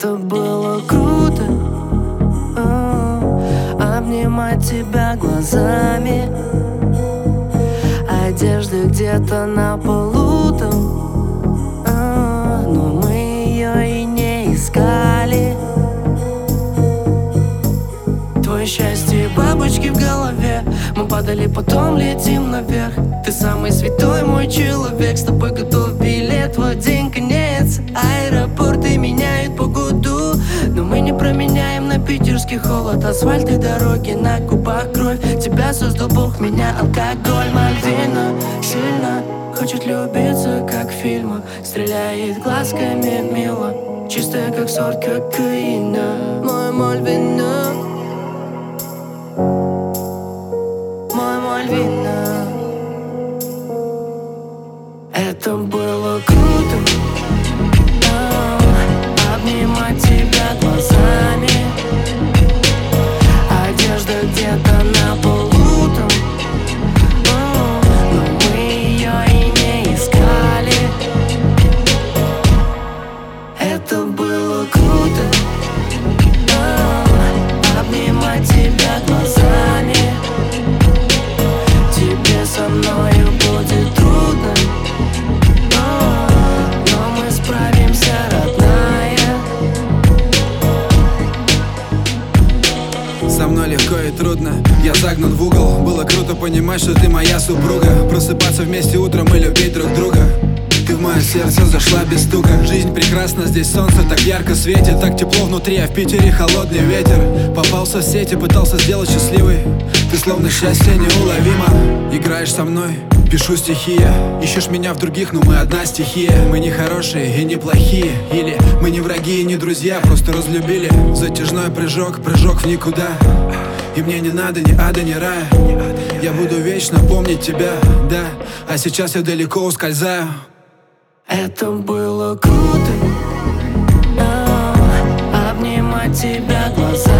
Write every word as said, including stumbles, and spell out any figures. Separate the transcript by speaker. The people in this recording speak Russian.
Speaker 1: Это было круто, а, обнимать тебя глазами. Одежда где-то на полу там, а, но мы ее и не искали. Твое счастье, бабочки в голове. Мы падали, потом летим наверх. Ты самый святой мой человек. С тобой готов билет, твой день конец. Аэропорты меняют погоду, но мы не променяем на питерский холод. Асфальт и дороги, на губах кровь. Тебя создал Бог, меня алкоголь. Мальвина сильно хочет любиться, как в фильмах. Стреляет глазками мило, чистая, как сорт кокаина. Мой Мальвина, мой Мальвина. Это было круто, а, обнимать тебя глазами. Одежда где-то на полу там, а, но мы ее и не искали. Это было круто, а, обнимать тебя глазами. Тебе со мною будет трудно, но мы справимся, родная.
Speaker 2: Со мной легко и трудно, я загнан в угол. Было круто понимать, что ты моя супруга. Просыпаться вместе утром и любить друг друга. Ты в мое сердце зашла без стука. Жизнь прекрасна, здесь солнце так ярко светит. Так тепло внутри, а в Питере холодный ветер. Попался в сети, пытался сделать счастливой. Ты словно счастье неуловимо. Играешь со мной, пишу стихи. Ищешь меня в других, но мы одна стихия. Мы не хорошие и не плохие. Или мы не враги и не друзья, просто разлюбили. Затяжной прыжок, прыжок в никуда. И мне не надо ни ада, ни рая. Я буду вечно помнить тебя, да. А сейчас я далеко ускользаю.
Speaker 1: Это было круто, а, обнимать тебя глазами.